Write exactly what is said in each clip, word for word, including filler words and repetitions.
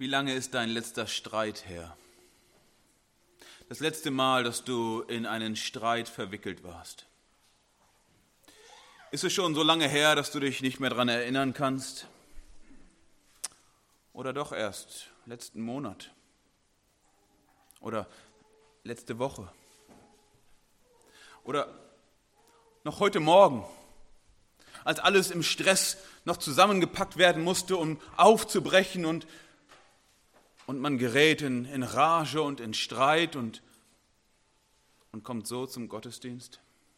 Wie lange ist dein letzter Streit her? Das letzte Mal, dass du in einen Streit verwickelt warst. Ist es schon so lange her, dass du dich nicht mehr daran erinnern kannst? Oder doch erst letzten Monat? Oder letzte Woche? Oder noch heute Morgen, als alles im Stress noch zusammengepackt werden musste, um aufzubrechen und, und man gerät in, in Rage und in Streit und, und kommt so zum Gottesdienst?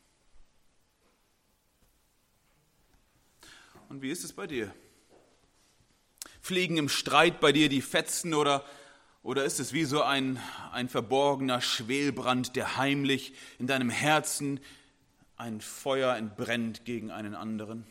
Und wie ist es bei dir? Fliegen im Streit bei dir die Fetzen oder, oder ist es wie so ein, ein verborgener Schwelbrand, der heimlich in deinem Herzen ein Feuer entbrennt gegen einen anderen?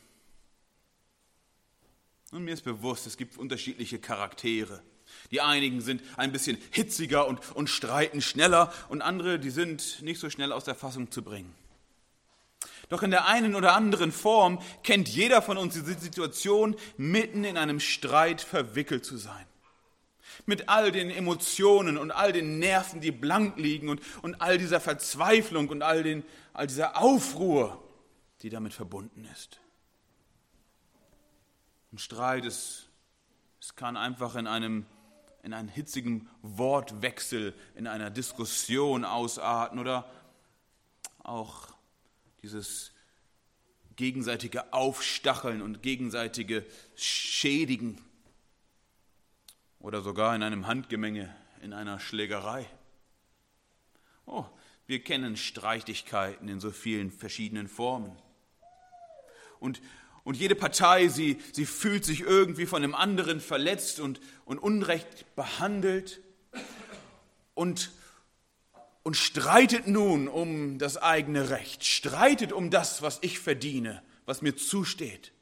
Und mir ist bewusst, es gibt unterschiedliche Charaktere. Die einigen sind ein bisschen hitziger und, und streiten schneller und andere, die sind nicht so schnell aus der Fassung zu bringen. Doch in der einen oder anderen Form kennt jeder von uns diese Situation, mitten in einem Streit verwickelt zu sein. Mit all den Emotionen und all den Nerven, die blank liegen und, und all dieser Verzweiflung und all, den, all dieser Aufruhr, die damit verbunden ist. Ein Streit, es, es kann einfach in einem, in einem hitzigen Wortwechsel, in einer Diskussion ausarten oder auch dieses gegenseitige Aufstacheln und gegenseitige Schädigen oder sogar in einem Handgemenge, in einer Schlägerei. Oh, wir kennen Streitigkeiten in so vielen verschiedenen Formen. Und, und jede Partei, sie, sie fühlt sich irgendwie von dem anderen verletzt und, und unrecht behandelt und Und streitet nun um das eigene Recht, streitet um das, was ich verdiene, was mir zusteht.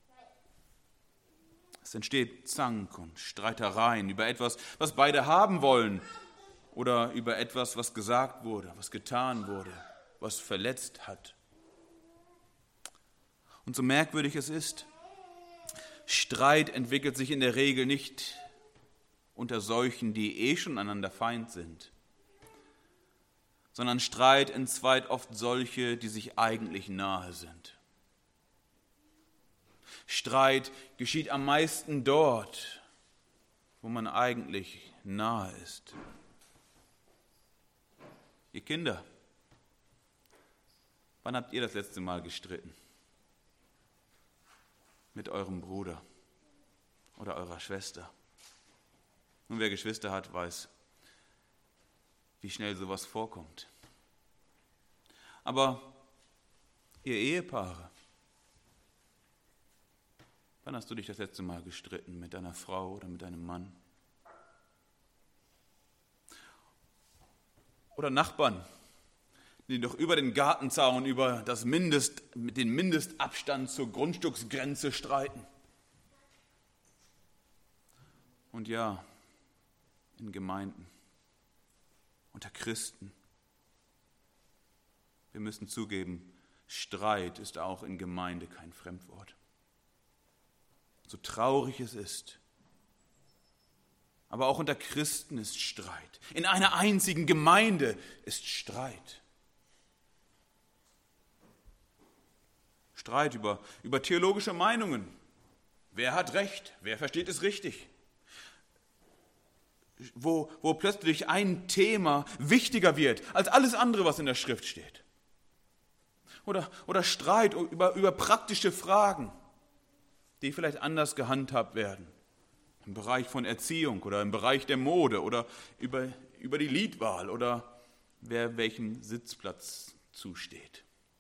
Es entsteht Zank und Streitereien über etwas, was beide haben wollen oder über etwas, was gesagt wurde, was getan wurde, was verletzt hat. Und so merkwürdig es ist, Streit entwickelt sich in der Regel nicht unter solchen, die eh schon einander Feind sind, sondern Streit entzweit oft solche, die sich eigentlich nahe sind. Streit geschieht am meisten dort, wo man eigentlich nahe ist. Ihr Kinder, wann habt ihr das letzte Mal gestritten? Mit eurem Bruder oder eurer Schwester? Und wer Geschwister hat, weiß, wie schnell sowas vorkommt. Aber ihr Ehepaare, wann hast du dich das letzte Mal gestritten mit deiner Frau oder mit deinem Mann? Oder Nachbarn, die doch über den Gartenzaun, über das Mindest, den Mindestabstand zur Grundstücksgrenze streiten. Und ja, in Gemeinden, unter Christen. Wir müssen zugeben, Streit ist auch in Gemeinde kein Fremdwort. So traurig es ist. Aber auch unter Christen ist Streit. In einer einzigen Gemeinde ist Streit. Streit über, über theologische Meinungen. Wer hat Recht? Wer versteht es richtig? Wo, wo plötzlich ein Thema wichtiger wird als alles andere, was in der Schrift steht. Oder, oder Streit über, über praktische Fragen, die vielleicht anders gehandhabt werden. Im Bereich von Erziehung oder im Bereich der Mode oder über, über die Liedwahl oder wer welchem Sitzplatz zusteht.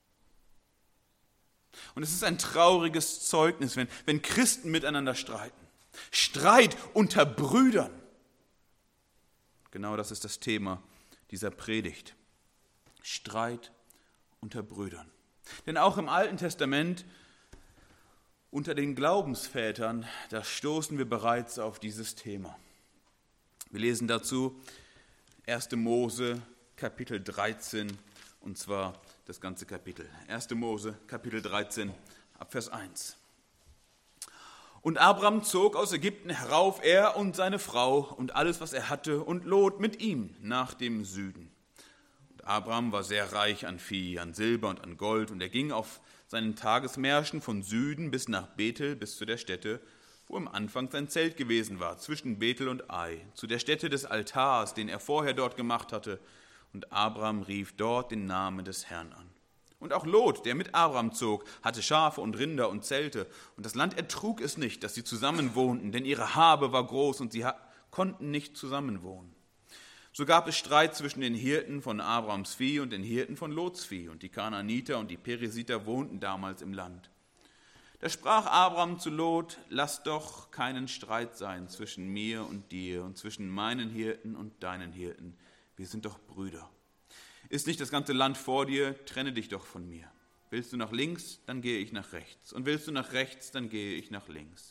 Und es ist ein trauriges Zeugnis, wenn, wenn Christen miteinander streiten. Streit unter Brüdern. Genau das ist das Thema dieser Predigt. Streit unter Brüdern. Denn auch im Alten Testament, unter den Glaubensvätern, da stoßen wir bereits auf dieses Thema. Wir lesen dazu erster Mose, Kapitel dreizehn, und zwar das ganze Kapitel. erster Mose, Kapitel dreizehn, ab Vers eins. Und Abram zog aus Ägypten herauf, er und seine Frau und alles, was er hatte, und Lot mit ihm nach dem Süden. Und Abram war sehr reich an Vieh, an Silber und an Gold, und er ging auf seinen Tagesmärschen von Süden bis nach Bethel, bis zu der Stätte, wo am Anfang sein Zelt gewesen war, zwischen Bethel und Ai, zu der Stätte des Altars, den er vorher dort gemacht hatte. Und Abram rief dort den Namen des Herrn an. Und auch Lot, der mit Abram zog, hatte Schafe und Rinder und Zelte. Und das Land ertrug es nicht, dass sie zusammen wohnten, denn ihre Habe war groß und sie ha- konnten nicht zusammen wohnen. So gab es Streit zwischen den Hirten von Abrams Vieh und den Hirten von Lots Vieh. Und die Kanaaniter und die Perisiter wohnten damals im Land. Da sprach Abram zu Lot: Lass doch keinen Streit sein zwischen mir und dir und zwischen meinen Hirten und deinen Hirten. Wir sind doch Brüder. Ist nicht das ganze Land vor dir, trenne dich doch von mir. Willst du nach links, dann gehe ich nach rechts. Und willst du nach rechts, dann gehe ich nach links.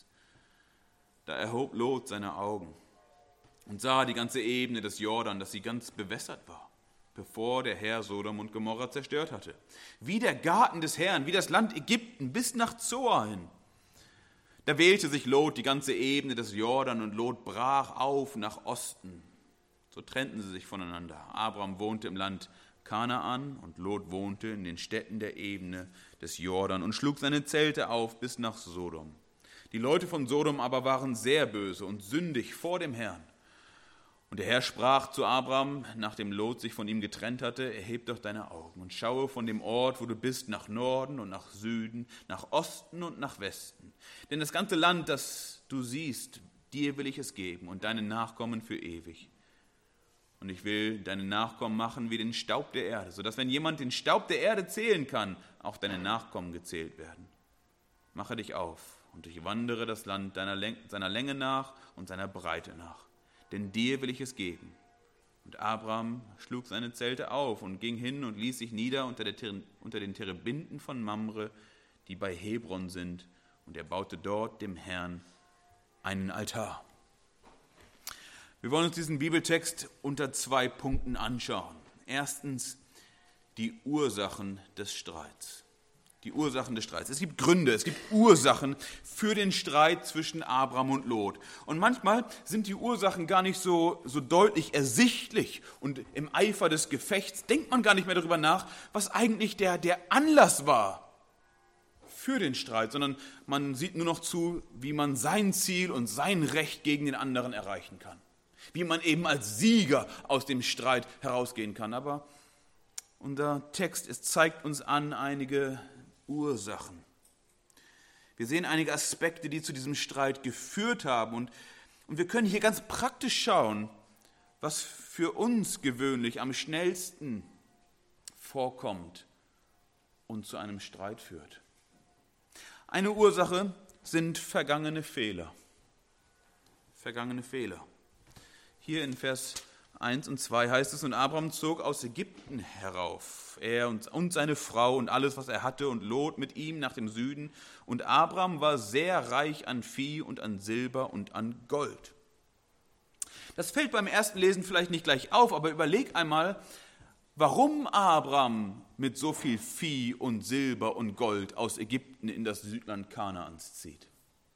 Da erhob Lot seine Augen und sah die ganze Ebene des Jordan, dass sie ganz bewässert war, bevor der Herr Sodom und Gomorra zerstört hatte. Wie der Garten des Herrn, wie das Land Ägypten bis nach Zoar hin. Da wählte sich Lot die ganze Ebene des Jordan und Lot brach auf nach Osten. So trennten sie sich voneinander. Abram wohnte im Land Kanaan und Lot wohnte in den Städten der Ebene des Jordan und schlug seine Zelte auf bis nach Sodom. Die Leute von Sodom aber waren sehr böse und sündig vor dem Herrn. Und der Herr sprach zu Abram, nachdem Lot sich von ihm getrennt hatte: Erheb doch deine Augen und schaue von dem Ort, wo du bist, nach Norden und nach Süden, nach Osten und nach Westen. Denn das ganze Land, das du siehst, dir will ich es geben und deinen Nachkommen für ewig. Und ich will deine Nachkommen machen wie den Staub der Erde, sodass, wenn jemand den Staub der Erde zählen kann, auch deine Nachkommen gezählt werden. Mache dich auf und durchwandere das Land deiner Läng- seiner Länge nach und seiner Breite nach, denn dir will ich es geben. Und Abram schlug seine Zelte auf und ging hin und ließ sich nieder unter, der, unter den Terebinden von Mamre, die bei Hebron sind, und er baute dort dem Herrn einen Altar. Wir wollen uns diesen Bibeltext unter zwei Punkten anschauen. Erstens die Ursachen des Streits. Die Ursachen des Streits. Es gibt Gründe, es gibt Ursachen für den Streit zwischen Abram und Lot. Und manchmal sind die Ursachen gar nicht so, so deutlich ersichtlich. Und im Eifer des Gefechts denkt man gar nicht mehr darüber nach, was eigentlich der, der Anlass war für den Streit, sondern man sieht nur noch zu, wie man sein Ziel und sein Recht gegen den anderen erreichen kann. Wie man eben als Sieger aus dem Streit herausgehen kann. Aber unser Text, es zeigt uns an einige Ursachen. Wir sehen einige Aspekte, die zu diesem Streit geführt haben. Und, und wir können hier ganz praktisch schauen, was für uns gewöhnlich am schnellsten vorkommt und zu einem Streit führt. Eine Ursache sind vergangene Fehler. Vergangene Fehler. Hier in Vers eins und zwei heißt es: Und Abram zog aus Ägypten herauf, er und, und seine Frau und alles, was er hatte, und Lot mit ihm nach dem Süden. Und Abram war sehr reich an Vieh und an Silber und an Gold. Das fällt beim ersten Lesen vielleicht nicht gleich auf, aber überleg einmal, warum Abram mit so viel Vieh und Silber und Gold aus Ägypten in das Südland Kanaans zieht.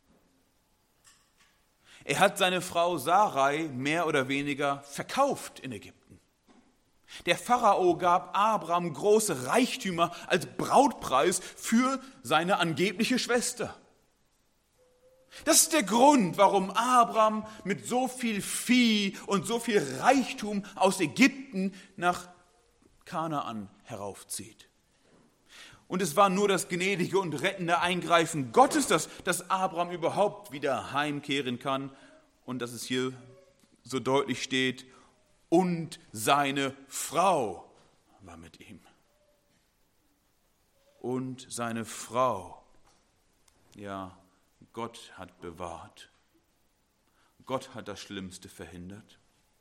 Er hat seine Frau Sarai mehr oder weniger verkauft in Ägypten. Der Pharao gab Abram große Reichtümer als Brautpreis für seine angebliche Schwester. Das ist der Grund, warum Abram mit so viel Vieh und so viel Reichtum aus Ägypten nach Kanaan heraufzieht. Und es war nur das gnädige und rettende Eingreifen Gottes, dass, dass Abram überhaupt wieder heimkehren kann und dass es hier so deutlich steht: Und seine Frau war mit ihm. Und seine Frau. Ja, Gott hat bewahrt. Gott hat das Schlimmste verhindert.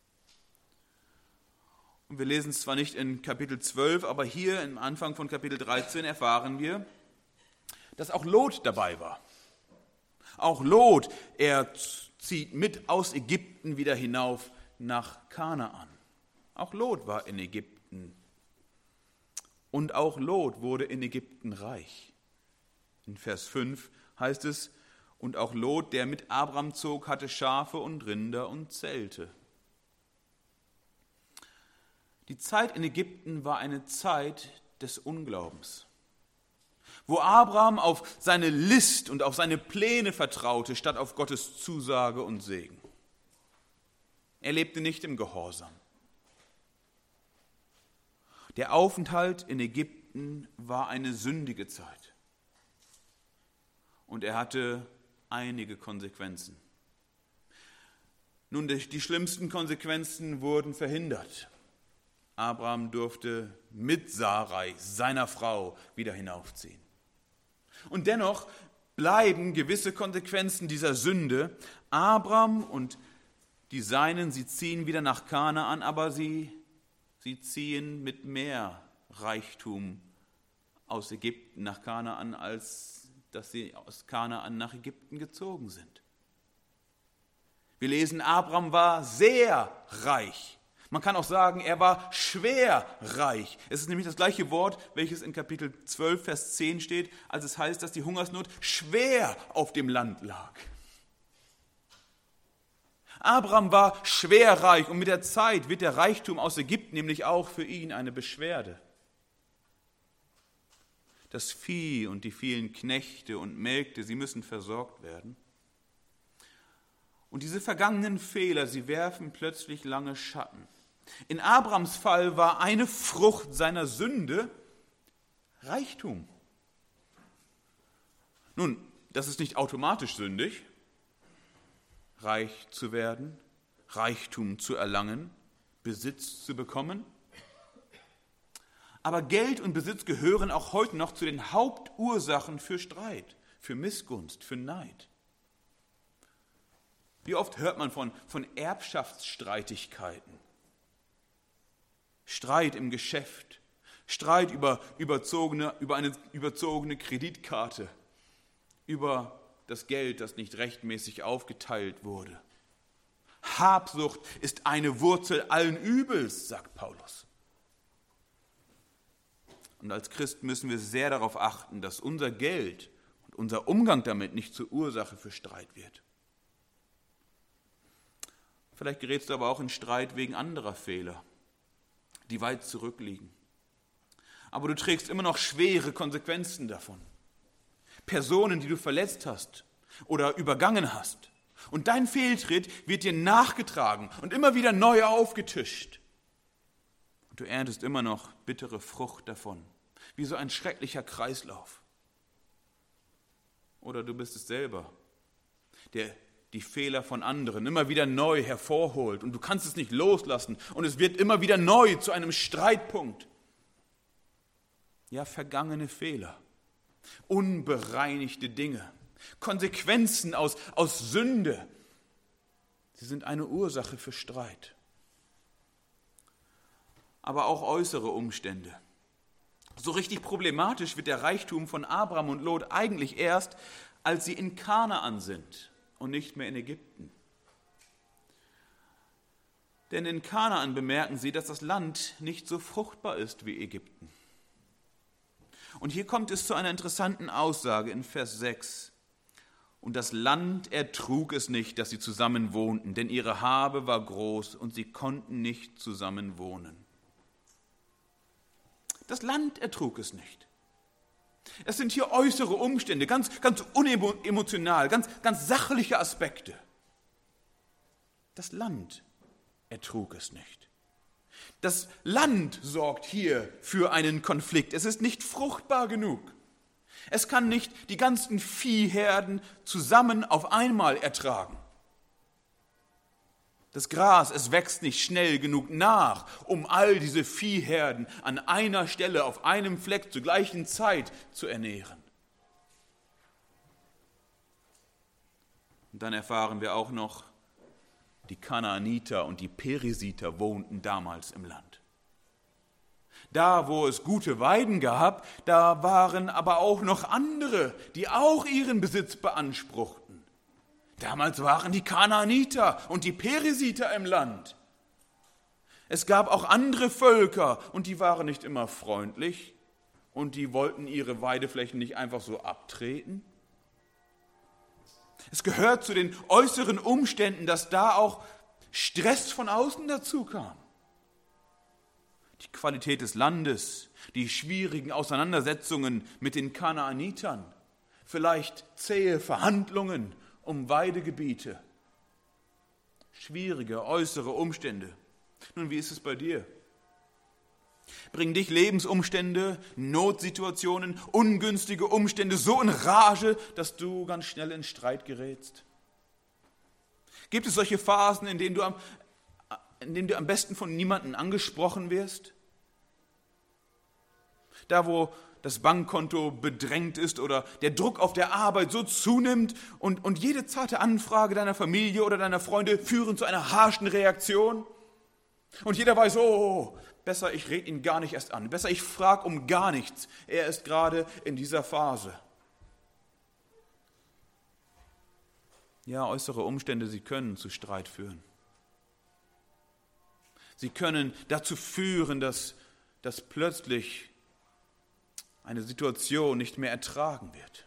Und wir lesen es zwar nicht in Kapitel zwölf, aber hier im Anfang von Kapitel dreizehn erfahren wir, dass auch Lot dabei war. Auch Lot, er zieht mit aus Ägypten wieder hinauf nach Kanaan. Auch Lot war in Ägypten. Und auch Lot wurde in Ägypten reich. In Vers fünf heißt es: Und auch Lot, der mit Abram zog, hatte Schafe und Rinder und Zelte. Die Zeit in Ägypten war eine Zeit des Unglaubens, wo Abraham auf seine List und auf seine Pläne vertraute, statt auf Gottes Zusage und Segen. Er lebte nicht im Gehorsam. Der Aufenthalt in Ägypten war eine sündige Zeit. Und er hatte einige Konsequenzen. Nun, die schlimmsten Konsequenzen wurden verhindert. Abraham durfte mit Sarai, seiner Frau, wieder hinaufziehen. Und dennoch bleiben gewisse Konsequenzen dieser Sünde. Abraham und die Seinen, sie ziehen wieder nach Kanaan, aber sie, sie ziehen mit mehr Reichtum aus Ägypten nach Kanaan, als dass sie aus Kanaan nach Ägypten gezogen sind. Wir lesen, Abraham war sehr reich. Man kann auch sagen, er war schwer reich. Es ist nämlich das gleiche Wort, welches in Kapitel zwölf, Vers zehn steht, als es heißt, dass die Hungersnot schwer auf dem Land lag. Abraham war schwer reich und mit der Zeit wird der Reichtum aus Ägypten nämlich auch für ihn eine Beschwerde. Das Vieh und die vielen Knechte und Mägde, sie müssen versorgt werden. Und diese vergangenen Fehler, sie werfen plötzlich lange Schatten. In Abrahams Fall war eine Frucht seiner Sünde Reichtum. Nun, das ist nicht automatisch sündig, reich zu werden, Reichtum zu erlangen, Besitz zu bekommen. Aber Geld und Besitz gehören auch heute noch zu den Hauptursachen für Streit, für Missgunst, für Neid. Wie oft hört man von, von Erbschaftsstreitigkeiten? Streit im Geschäft, Streit über, überzogene, über eine überzogene Kreditkarte, über das Geld, das nicht rechtmäßig aufgeteilt wurde. Habsucht ist eine Wurzel allen Übels, sagt Paulus. Und als Christen müssen wir sehr darauf achten, dass unser Geld und unser Umgang damit nicht zur Ursache für Streit wird. Vielleicht gerätst du aber auch in Streit wegen anderer Fehler, die weit zurückliegen. Aber du trägst immer noch schwere Konsequenzen davon. Personen, die du verletzt hast oder übergangen hast. Und dein Fehltritt wird dir nachgetragen und immer wieder neu aufgetischt. Und du erntest immer noch bittere Frucht davon, wie so ein schrecklicher Kreislauf. Oder du bist es selber, der die Fehler von anderen immer wieder neu hervorholt und du kannst es nicht loslassen und es wird immer wieder neu zu einem Streitpunkt. Ja, vergangene Fehler, unbereinigte Dinge, Konsequenzen aus, aus Sünde, sie sind eine Ursache für Streit. Aber auch äußere Umstände. So richtig problematisch wird der Reichtum von Abraham und Lot eigentlich erst, als sie in Kanaan sind und nicht mehr in Ägypten. Denn in Kanaan bemerken sie, dass das Land nicht so fruchtbar ist wie Ägypten. Und hier kommt es zu einer interessanten Aussage in Vers sechs. Und das Land ertrug es nicht, dass sie zusammen wohnten, denn ihre Habe war groß und sie konnten nicht zusammen wohnen. Das Land ertrug es nicht. Es sind hier äußere Umstände, ganz, ganz unemotional, ganz, ganz sachliche Aspekte. Das Land ertrug es nicht. Das Land sorgt hier für einen Konflikt. Es ist nicht fruchtbar genug. Es kann nicht die ganzen Viehherden zusammen auf einmal ertragen. Das Gras, es wächst nicht schnell genug nach, um all diese Viehherden an einer Stelle, auf einem Fleck zur gleichen Zeit zu ernähren. Und dann erfahren wir auch noch, die Kanaaniter und die Perisiter wohnten damals im Land. Da, wo es gute Weiden gab, da waren aber auch noch andere, die auch ihren Besitz beanspruchten. Damals waren die Kanaaniter und die Perisiter im Land. Es gab auch andere Völker und die waren nicht immer freundlich und die wollten ihre Weideflächen nicht einfach so abtreten. Es gehört zu den äußeren Umständen, dass da auch Stress von außen dazu kam. Die Qualität des Landes, die schwierigen Auseinandersetzungen mit den Kanaanitern, vielleicht zähe Verhandlungen um Weidegebiete, schwierige äußere Umstände. Nun, wie ist es bei dir? Bringen dich Lebensumstände, Notsituationen, ungünstige Umstände so in Rage, dass du ganz schnell in Streit gerätst? Gibt es solche Phasen, in denen du am, in denen du am besten von niemandem angesprochen wirst? Da, wo das Bankkonto bedrängt ist oder der Druck auf der Arbeit so zunimmt und, und jede zarte Anfrage deiner Familie oder deiner Freunde führen zu einer harschen Reaktion. Und jeder weiß, oh, besser ich rede ihn gar nicht erst an, besser ich frage um gar nichts. Er ist gerade in dieser Phase. Ja, äußere Umstände, sie können zu Streit führen. Sie können dazu führen, dass, dass plötzlich eine Situation nicht mehr ertragen wird.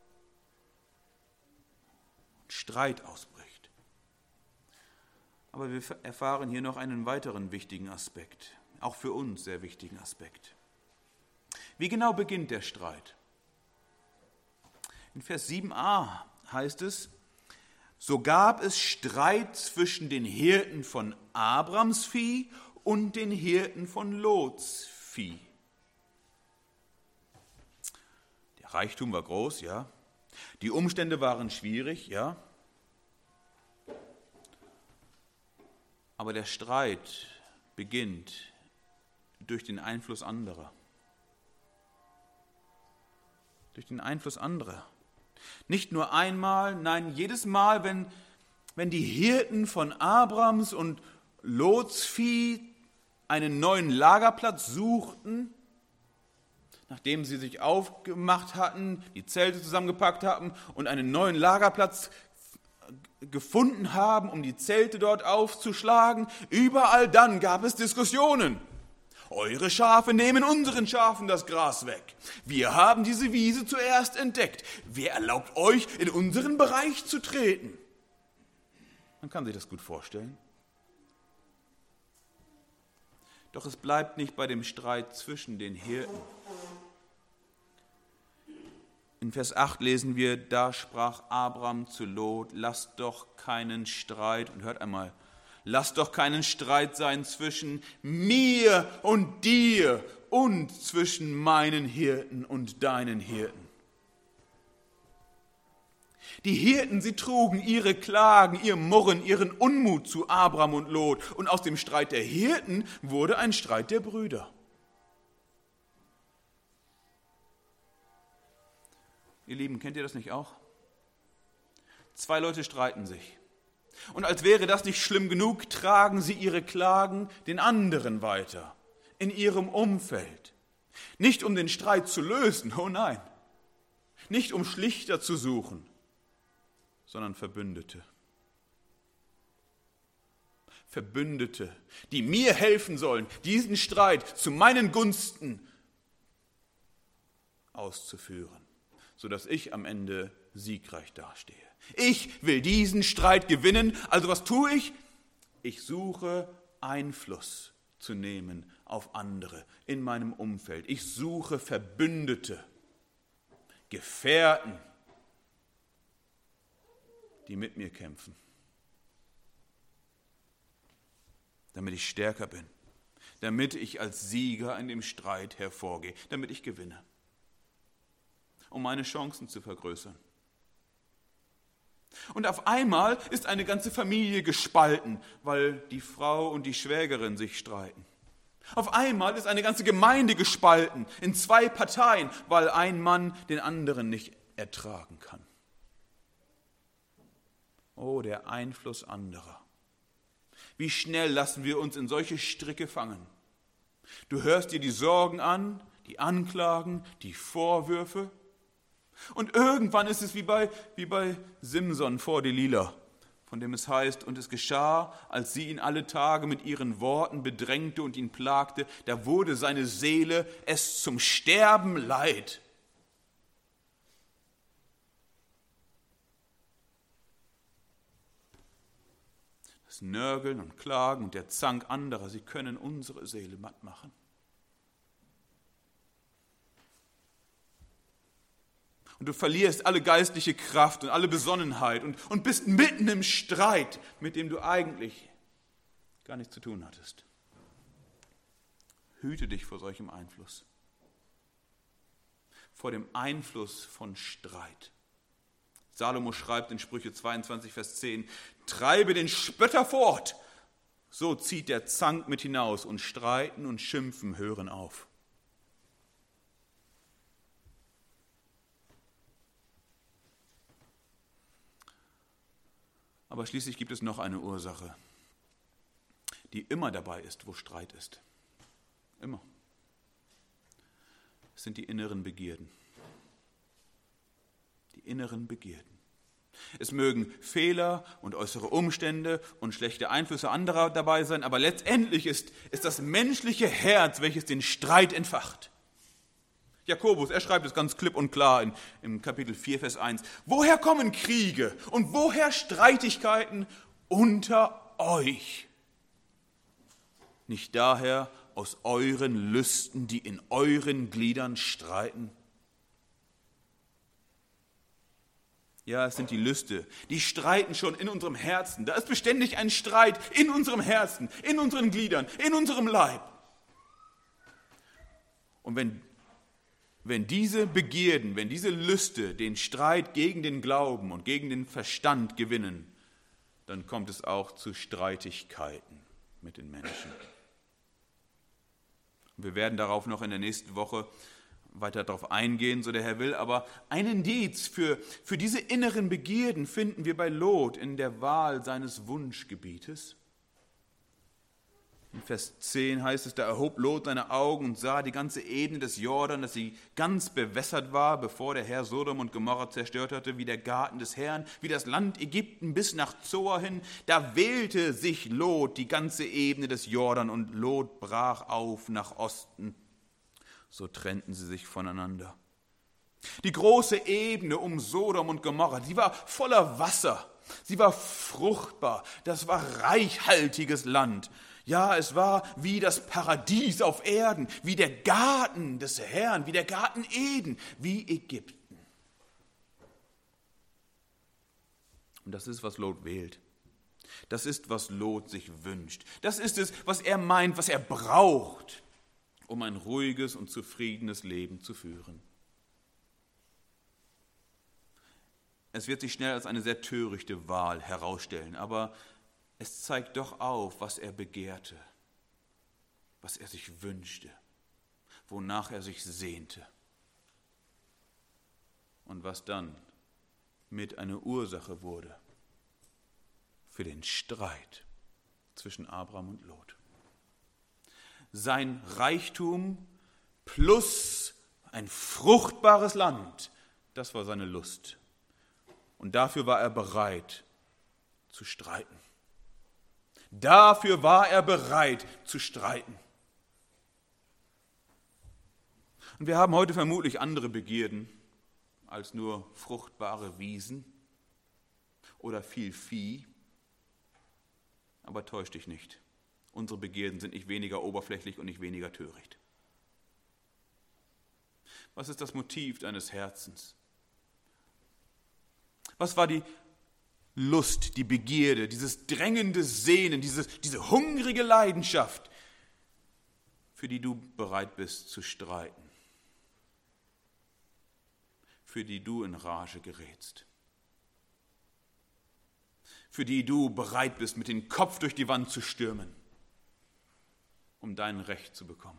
Streit ausbricht. Aber wir erfahren hier noch einen weiteren wichtigen Aspekt, auch für uns sehr wichtigen Aspekt. Wie genau beginnt der Streit? In Vers sieben a heißt es, so gab es Streit zwischen den Hirten von Abrams Vieh und den Hirten von Lots Vieh. Der Reichtum war groß, ja. Die Umstände waren schwierig, ja. Aber der Streit beginnt durch den Einfluss anderer. Durch den Einfluss anderer. Nicht nur einmal, nein, jedes Mal, wenn, wenn die Hirten von Abrams und Lots Vieh einen neuen Lagerplatz suchten, nachdem sie sich aufgemacht hatten, die Zelte zusammengepackt hatten und einen neuen Lagerplatz gefunden haben, um die Zelte dort aufzuschlagen, überall dann gab es Diskussionen. Eure Schafe nehmen unseren Schafen das Gras weg. Wir haben diese Wiese zuerst entdeckt. Wer erlaubt euch, in unseren Bereich zu treten? Man kann sich das gut vorstellen. Doch es bleibt nicht bei dem Streit zwischen den Hirten. In Vers acht lesen wir, da sprach Abram zu Lot, lasst doch keinen Streit, und hört einmal, lasst doch keinen Streit sein zwischen mir und dir und zwischen meinen Hirten und deinen Hirten. Die Hirten, sie trugen ihre Klagen, ihr Murren, ihren Unmut zu Abram und Lot, und aus dem Streit der Hirten wurde ein Streit der Brüder. Ihr Lieben, kennt ihr das nicht auch? Zwei Leute streiten sich. Und als wäre das nicht schlimm genug, tragen sie ihre Klagen den anderen weiter, in ihrem Umfeld. Nicht um den Streit zu lösen, oh nein. Nicht um Schlichter zu suchen, sondern Verbündete. Verbündete, die mir helfen sollen, diesen Streit zu meinen Gunsten auszuführen, sodass ich am Ende siegreich dastehe. Ich will diesen Streit gewinnen, also was tue ich? Ich suche Einfluss zu nehmen auf andere in meinem Umfeld. Ich suche Verbündete, Gefährten, die mit mir kämpfen, damit ich stärker bin, damit ich als Sieger in dem Streit hervorgehe, damit ich gewinne, um meine Chancen zu vergrößern. Und auf einmal ist eine ganze Familie gespalten, weil die Frau und die Schwägerin sich streiten. Auf einmal ist eine ganze Gemeinde gespalten in zwei Parteien, weil ein Mann den anderen nicht ertragen kann. Oh, der Einfluss anderer. Wie schnell lassen wir uns in solche Stricke fangen. Du hörst dir die Sorgen an, die Anklagen, die Vorwürfe. Und irgendwann ist es wie bei, wie bei Simson vor Delila, von dem es heißt, und es geschah, als sie ihn alle Tage mit ihren Worten bedrängte und ihn plagte, da wurde seine Seele es zum Sterben leid. Das Nörgeln und Klagen und der Zank anderer, sie können unsere Seele matt machen. Und du verlierst alle geistliche Kraft und alle Besonnenheit und, und bist mitten im Streit, mit dem du eigentlich gar nichts zu tun hattest. Hüte dich vor solchem Einfluss. Vor dem Einfluss von Streit. Salomo schreibt in Sprüche zweiundzwanzig, Vers zehn, treibe den Spötter fort, so zieht der Zank mit hinaus und Streiten und Schimpfen hören auf. Aber schließlich gibt es noch eine Ursache, die immer dabei ist, wo Streit ist. Immer. Es sind die inneren Begierden. Die inneren Begierden. Es mögen Fehler und äußere Umstände und schlechte Einflüsse anderer dabei sein, aber letztendlich ist, ist das menschliche Herz, welches den Streit entfacht. Jakobus, er schreibt es ganz klipp und klar in, im Kapitel vier, Vers eins. Woher kommen Kriege und woher Streitigkeiten unter euch? Nicht daher aus euren Lüsten, die in euren Gliedern streiten? Ja, es sind die Lüste, die streiten schon in unserem Herzen. Da ist beständig ein Streit in unserem Herzen, in unseren Gliedern, in unserem Leib. Und wenn Wenn diese Begierden, wenn diese Lüste den Streit gegen den Glauben und gegen den Verstand gewinnen, dann kommt es auch zu Streitigkeiten mit den Menschen. Wir werden darauf noch in der nächsten Woche weiter darauf eingehen, so der Herr will, aber ein Indiz für, für diese inneren Begierden finden wir bei Lot in der Wahl seines Wunschgebietes. In Vers zehn heißt es, da erhob Lot seine Augen und sah die ganze Ebene des Jordan, dass sie ganz bewässert war, bevor der Herr Sodom und Gomorra zerstört hatte, wie der Garten des Herrn, wie das Land Ägypten bis nach Zoar hin. Da wählte sich Lot die ganze Ebene des Jordan und Lot brach auf nach Osten. So trennten sie sich voneinander. Die große Ebene um Sodom und Gomorra, die war voller Wasser, sie war fruchtbar, das war reichhaltiges Land. Ja, es war wie das Paradies auf Erden, wie der Garten des Herrn, wie der Garten Eden, wie Ägypten. Und das ist, was Lot wählt. Das ist, was Lot sich wünscht. Das ist es, was er meint, was er braucht, um ein ruhiges und zufriedenes Leben zu führen. Es wird sich schnell als eine sehr törichte Wahl herausstellen, aber es zeigt doch auf, was er begehrte, was er sich wünschte, wonach er sich sehnte und was dann mit einer Ursache wurde für den Streit zwischen Abraham und Lot. Sein Reichtum plus ein fruchtbares Land, das war seine Lust. Und dafür war er bereit zu streiten. Dafür war er bereit zu streiten. Und wir haben heute vermutlich andere Begierden als nur fruchtbare Wiesen oder viel Vieh. Aber täusch dich nicht. Unsere Begierden sind nicht weniger oberflächlich und nicht weniger töricht. Was ist das Motiv deines Herzens? Was war die Lust, die Begierde, dieses drängende Sehnen, diese, diese hungrige Leidenschaft, für die du bereit bist zu streiten, für die du in Rage gerätst, für die du bereit bist, mit dem Kopf durch die Wand zu stürmen, um dein Recht zu bekommen.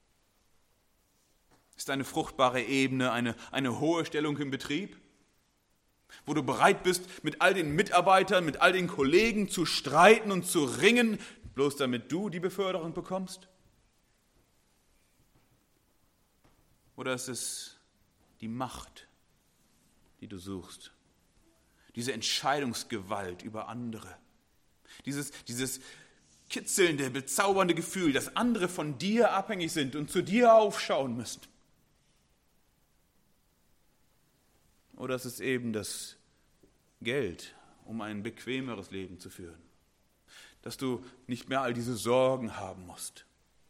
Ist eine fruchtbare Ebene eine, eine hohe Stellung im Betrieb, wo du bereit bist, mit all den Mitarbeitern, mit all den Kollegen zu streiten und zu ringen, bloß damit du die Beförderung bekommst? Oder ist es die Macht, die du suchst? Diese Entscheidungsgewalt über andere? Dieses, dieses kitzelnde, bezaubernde Gefühl, dass andere von dir abhängig sind und zu dir aufschauen müssen? Oder ist es eben das Geld, um ein bequemeres Leben zu führen? dass du nicht mehr all diese Sorgen haben musst.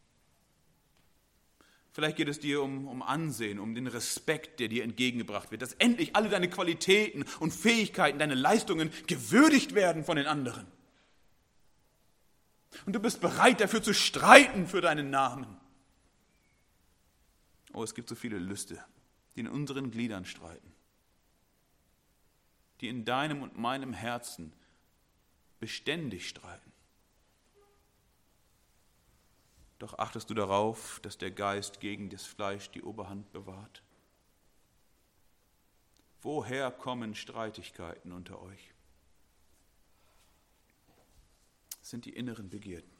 Vielleicht geht es dir um, um Ansehen, um den Respekt, der dir entgegengebracht wird, dass endlich alle deine Qualitäten und Fähigkeiten, deine Leistungen gewürdigt werden von den anderen. Und du bist bereit dafür zu streiten für deinen Namen. Oh, es gibt so viele Lüste, die in unseren Gliedern streiten, die in deinem und meinem Herzen beständig streiten. Doch achtest du darauf, dass der Geist gegen das Fleisch die Oberhand bewahrt? Woher kommen Streitigkeiten unter euch? Das sind die inneren Begierden.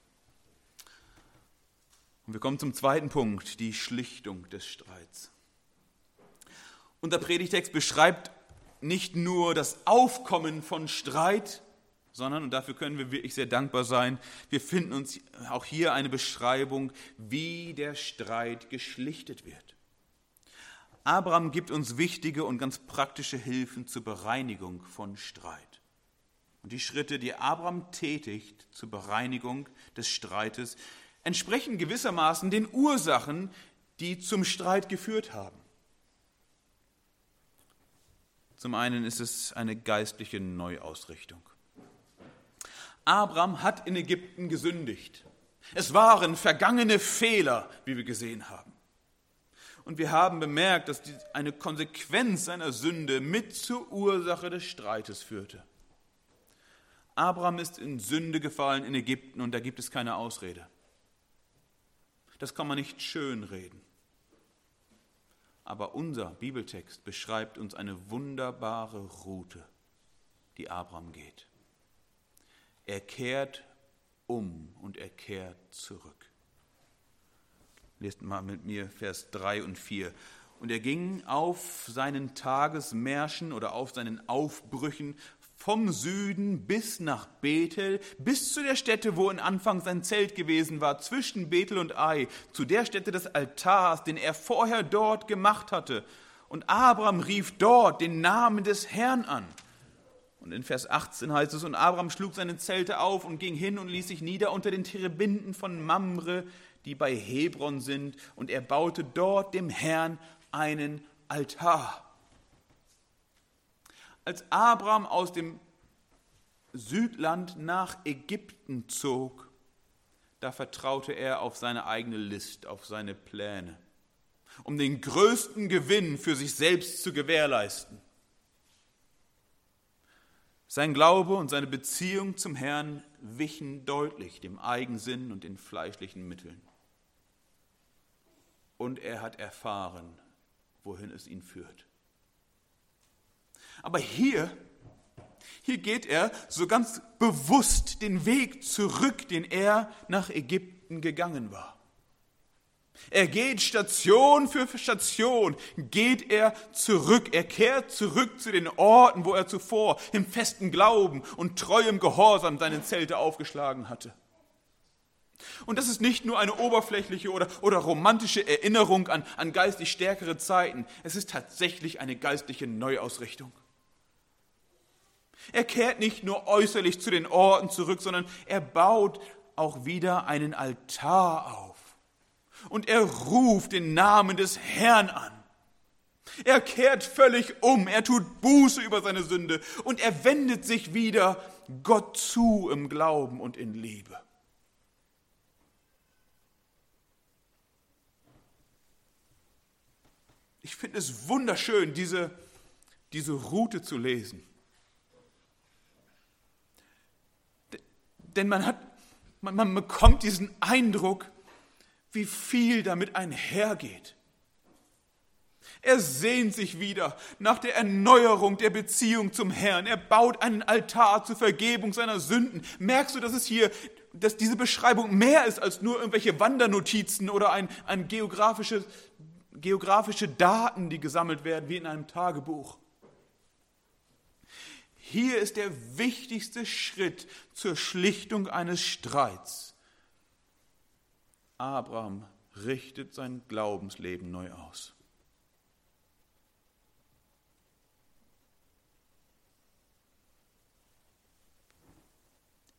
Und wir kommen zum zweiten Punkt, die Schlichtung des Streits. Unser Predigtext beschreibt nicht nur das Aufkommen von Streit, sondern, und dafür können wir wirklich sehr dankbar sein, wir finden uns auch hier eine Beschreibung, wie der Streit geschlichtet wird. Abraham gibt uns wichtige und ganz praktische Hilfen zur Bereinigung von Streit. Und die Schritte, die Abraham tätigt zur Bereinigung des Streites, entsprechen gewissermaßen den Ursachen, die zum Streit geführt haben. Zum einen ist es eine geistliche Neuausrichtung. Abraham hat in Ägypten gesündigt. Es waren vergangene Fehler, wie wir gesehen haben. Und wir haben bemerkt, dass eine Konsequenz seiner Sünde mit zur Ursache des Streites führte. Abraham ist in Sünde gefallen in Ägypten und da gibt es keine Ausrede. Das kann man nicht schönreden. Aber unser Bibeltext beschreibt uns eine wunderbare Route, die Abraham geht. Er kehrt um und er kehrt zurück. Lest mal mit mir Vers drei und vier. Und er ging auf seinen Tagesmärschen oder auf seinen Aufbrüchen vom Süden bis nach Bethel, bis zu der Stätte, wo in Anfang sein Zelt gewesen war, zwischen Bethel und Ai, zu der Stätte des Altars, den er vorher dort gemacht hatte. Und Abraham rief dort den Namen des Herrn an. Und in Vers achtzehn heißt es, und Abraham schlug seine Zelte auf und ging hin und ließ sich nieder unter den Terebinden von Mamre, die bei Hebron sind, und er baute dort dem Herrn einen Altar. Als Abraham aus dem Südland nach Ägypten zog, da vertraute er auf seine eigene List, auf seine Pläne, um den größten Gewinn für sich selbst zu gewährleisten. Sein Glaube und seine Beziehung zum Herrn wichen deutlich dem Eigensinn und den fleischlichen Mitteln. Und er hat erfahren, wohin es ihn führt. Aber hier, hier geht er so ganz bewusst den Weg zurück, den er nach Ägypten gegangen war. Er geht Station für Station, geht er zurück. Er kehrt zurück zu den Orten, wo er zuvor im festen Glauben und treuem Gehorsam seine Zelte aufgeschlagen hatte. Und das ist nicht nur eine oberflächliche oder, oder romantische Erinnerung an, an geistig stärkere Zeiten. Es ist tatsächlich eine geistliche Neuausrichtung. Er kehrt nicht nur äußerlich zu den Orten zurück, sondern er baut auch wieder einen Altar auf. Und er ruft den Namen des Herrn an. Er kehrt völlig um, er tut Buße über seine Sünde und er wendet sich wieder Gott zu im Glauben und in Liebe. Ich finde es wunderschön, diese, diese Route zu lesen. Denn man hat, man, man bekommt diesen Eindruck, wie viel damit einhergeht. Er sehnt sich wieder nach der Erneuerung der Beziehung zum Herrn. Er baut einen Altar zur Vergebung seiner Sünden. Merkst du, dass es hier, dass diese Beschreibung mehr ist als nur irgendwelche Wandernotizen oder ein, ein geografische, geografische Daten, die gesammelt werden, wie in einem Tagebuch. Hier ist der wichtigste Schritt zur Schlichtung eines Streits. Abraham richtet sein Glaubensleben neu aus.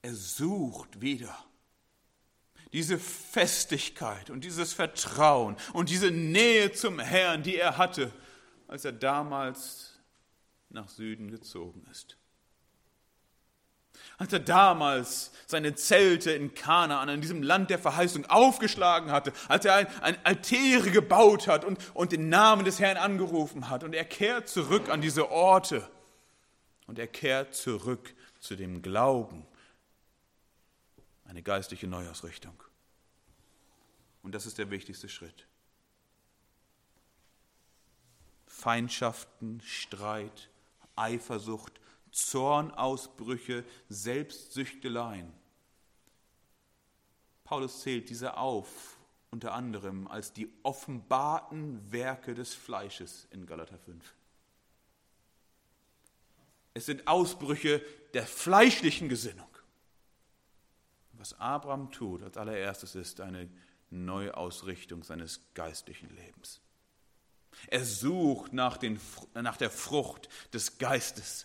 er sucht wieder diese Festigkeit und dieses Vertrauen und diese Nähe zum Herrn, die er hatte, als er damals nach Süden gezogen ist. Als er damals seine Zelte in Kanaan, in diesem Land der Verheißung, aufgeschlagen hatte, als er ein, ein Altäre gebaut hat und, und den Namen des Herrn angerufen hat. Und er kehrt zurück an diese Orte und er kehrt zurück zu dem Glauben. Eine geistliche Neuausrichtung. Und das ist der wichtigste Schritt. Feindschaften, Streit, Eifersucht, Zornausbrüche, Selbstsüchteleien. Paulus zählt diese auf, unter anderem als die offenbarten Werke des Fleisches in Galater fünf. Es sind Ausbrüche der fleischlichen Gesinnung. Was Abraham tut als allererstes ist eine Neuausrichtung seines geistlichen Lebens. Er sucht nach, den, nach der Frucht des Geistes.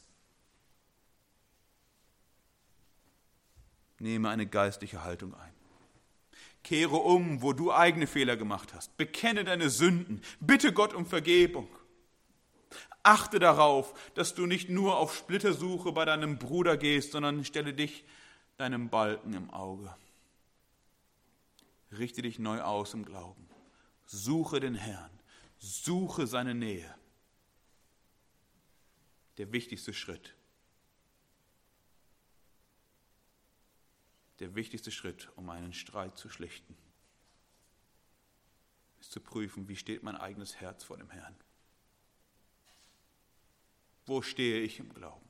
Nehme eine geistliche Haltung ein. Kehre um, wo du eigene Fehler gemacht hast. Bekenne deine Sünden. Bitte Gott um Vergebung. Achte darauf, dass du nicht nur auf Splittersuche bei deinem Bruder gehst, sondern stelle dich deinem Balken im Auge. Richte dich neu aus im Glauben. Suche den Herrn. Suche seine Nähe. Der wichtigste Schritt. Der wichtigste Schritt, um einen Streit zu schlichten, ist zu prüfen, wie steht mein eigenes Herz vor dem Herrn. Wo stehe ich im Glauben?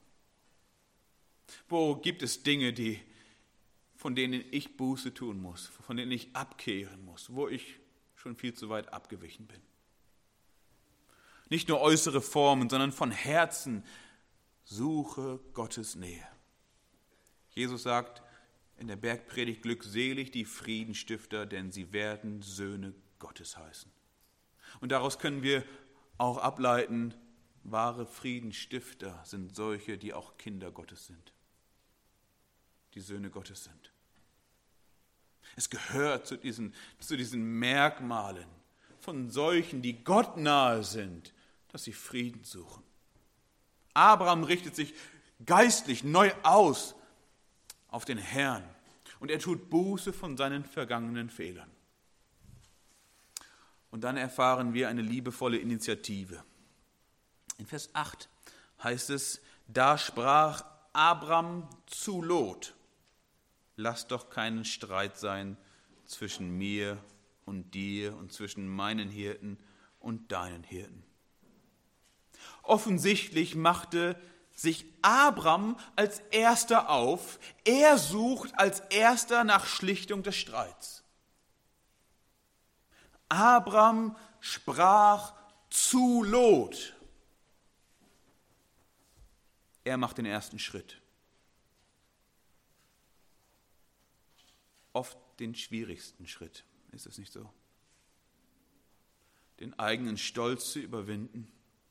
Wo gibt es Dinge, die, von denen ich Buße tun muss, von denen ich abkehren muss, wo ich schon viel zu weit abgewichen bin? Nicht nur äußere Formen, sondern von Herzen suche Gottes Nähe. Jesus sagt in der Bergpredigt, glückselig die Friedensstifter, denn sie werden Söhne Gottes heißen. Und daraus können wir auch ableiten, wahre Friedensstifter sind solche, die auch Kinder Gottes sind, die Söhne Gottes sind. Es gehört zu diesen, zu diesen Merkmalen von solchen, die Gott nahe sind, dass sie Frieden suchen. Abraham richtet sich geistlich neu aus auf den Herrn und er tut Buße von seinen vergangenen Fehlern. Und dann erfahren wir eine liebevolle Initiative. In Vers acht heißt es, da sprach Abram zu Lot, lass doch keinen Streit sein zwischen mir und dir und zwischen meinen Hirten und deinen Hirten. Offensichtlich machte sich Abram als Erster auf. Er sucht als Erster nach Schlichtung des Streits. Abram sprach zu Lot. Er macht den ersten Schritt. Oft den schwierigsten Schritt, ist es nicht so? Den eigenen Stolz zu überwinden.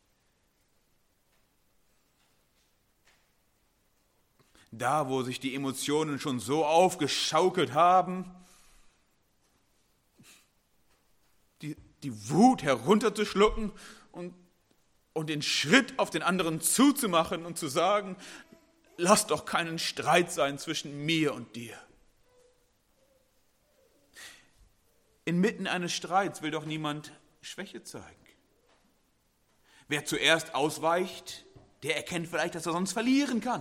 Da, wo sich die Emotionen schon so aufgeschaukelt haben, die, die Wut herunterzuschlucken und, und den Schritt auf den anderen zuzumachen und zu sagen, lass doch keinen Streit sein zwischen mir und dir. Inmitten eines Streits will doch niemand Schwäche zeigen. Wer zuerst ausweicht, der erkennt vielleicht, dass er sonst verlieren kann.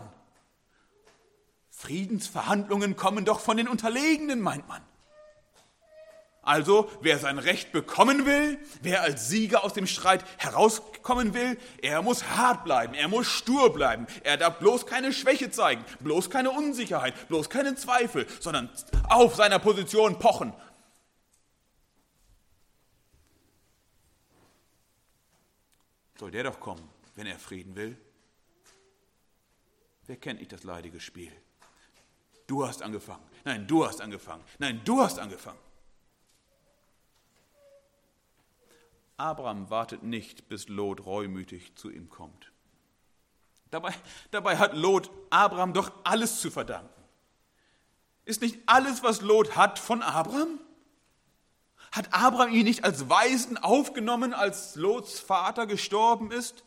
Friedensverhandlungen kommen doch von den Unterlegenen, meint man. Also, wer sein Recht bekommen will, wer als Sieger aus dem Streit herauskommen will, er muss hart bleiben, er muss stur bleiben, er darf bloß keine Schwäche zeigen, bloß keine Unsicherheit, bloß keine Zweifel, sondern auf seiner Position pochen. Soll der doch kommen, wenn er Frieden will? Wer kennt nicht das leidige Spiel? Du hast angefangen. Nein, du hast angefangen. Nein, du hast angefangen. Abraham wartet nicht, bis Lot reumütig zu ihm kommt. Dabei, dabei hat Lot Abraham doch alles zu verdanken. Ist nicht alles, was Lot hat, von Abraham? Hat Abraham ihn nicht als Waisen aufgenommen, als Lots Vater gestorben ist?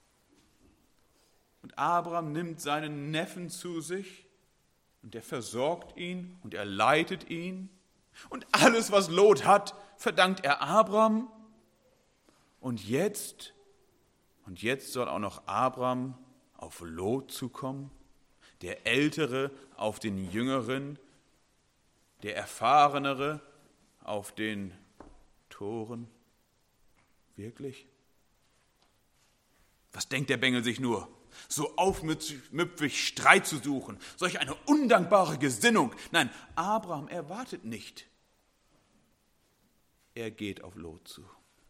Und Abraham nimmt seinen Neffen zu sich und er versorgt ihn und er leitet ihn. Und alles, was Lot hat, verdankt er Abraham. Und jetzt, und jetzt soll auch noch Abraham auf Lot zukommen, der Ältere auf den Jüngeren, der Erfahrenere auf den Toren. Wirklich? Was denkt der Bengel sich nur? So aufmüpfig Streit zu suchen, solch eine undankbare Gesinnung. Nein, Abraham erwartet nicht. Er geht auf Lot zu.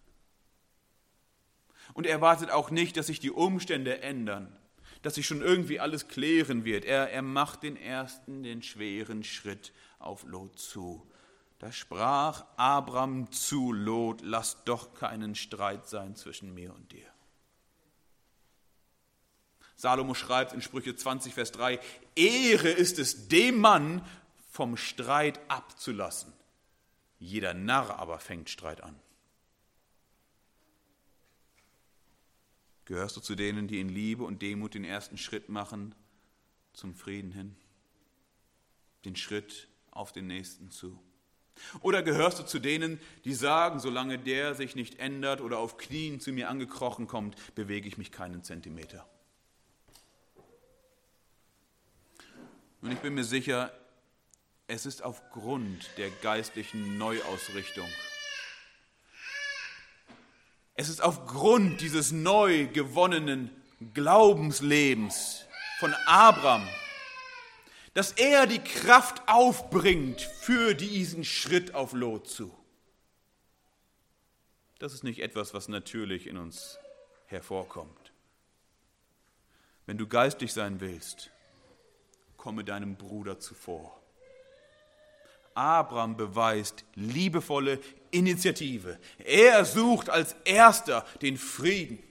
Und er erwartet auch nicht, dass sich die Umstände ändern, dass sich schon irgendwie alles klären wird. Er, er macht den ersten, den schweren Schritt auf Lot zu. Da sprach Abraham zu Lot: Lass doch keinen Streit sein zwischen mir und dir. Salomo schreibt in Sprüche zwanzig, Vers drei, Ehre ist es dem Mann, vom Streit abzulassen. Jeder Narr aber fängt Streit an. Gehörst du zu denen, die in Liebe und Demut den ersten Schritt machen zum Frieden hin? Den Schritt auf den Nächsten zu? Oder gehörst du zu denen, die sagen, solange der sich nicht ändert oder auf Knien zu mir angekrochen kommt, bewege ich mich keinen Zentimeter? Und ich bin mir sicher, es ist aufgrund der geistlichen Neuausrichtung. Es ist aufgrund dieses neu gewonnenen Glaubenslebens von Abraham, dass er die Kraft aufbringt für diesen Schritt auf Lot zu. Das ist nicht etwas, was natürlich in uns hervorkommt. Wenn du geistlich sein willst, komme deinem Bruder zuvor. Abraham beweist liebevolle Initiative. Er sucht als Erster den Frieden.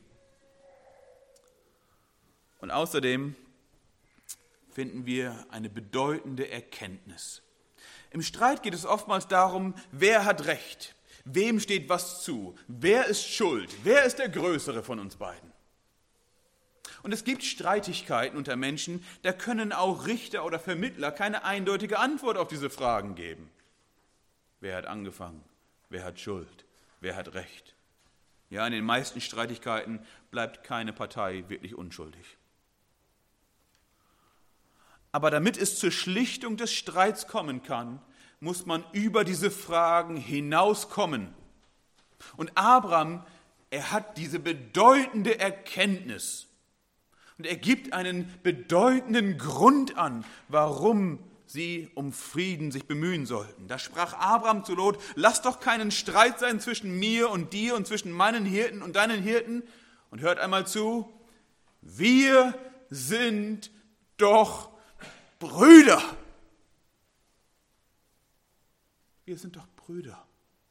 Und außerdem finden wir eine bedeutende Erkenntnis. Im Streit geht es oftmals darum, wer hat Recht, wem steht was zu, wer ist schuld, wer ist der Größere von uns beiden. Und es gibt Streitigkeiten unter Menschen, da können auch Richter oder Vermittler keine eindeutige Antwort auf diese Fragen geben. Wer hat angefangen? Wer hat Schuld? Wer hat Recht? Ja, in den meisten Streitigkeiten bleibt keine Partei wirklich unschuldig. Aber damit es zur Schlichtung des Streits kommen kann, muss man über diese Fragen hinauskommen. Und Abraham, er hat diese bedeutende Erkenntnis. Und er gibt einen bedeutenden Grund an, warum sie um Frieden sich bemühen sollten. Da sprach Abraham zu Lot: Lass doch keinen Streit sein zwischen mir und dir und zwischen meinen Hirten und deinen Hirten. Und hört einmal zu: Wir sind doch Brüder. Wir sind doch Brüder.